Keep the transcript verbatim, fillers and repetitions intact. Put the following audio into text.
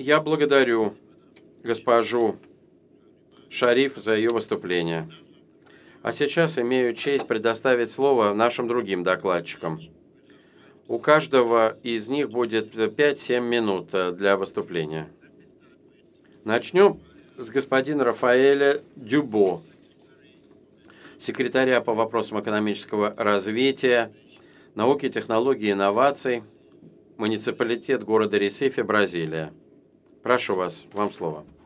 Я благодарю госпожу Шариф за ее выступление. А сейчас имею честь предоставить слово нашим другим докладчикам. У каждого из них будет пять-семь минут для выступления. Начнем с господина Рафаэля Дюбо, секретаря по вопросам экономического развития, науки, технологий и инноваций, муниципалитет города Ресифи, Бразилия. Прошу вас, вам слово.